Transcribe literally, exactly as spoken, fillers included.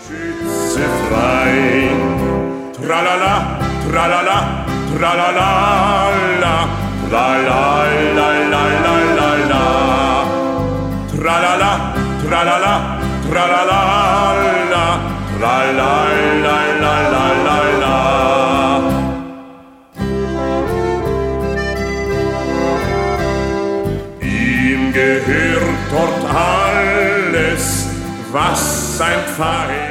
Schütze frei, tralala, tralala, tralalala, tralalalalalalala, tralala, tralala, tralalala, tralalalalalalala. Ihm gehört dort alles, was sein Feind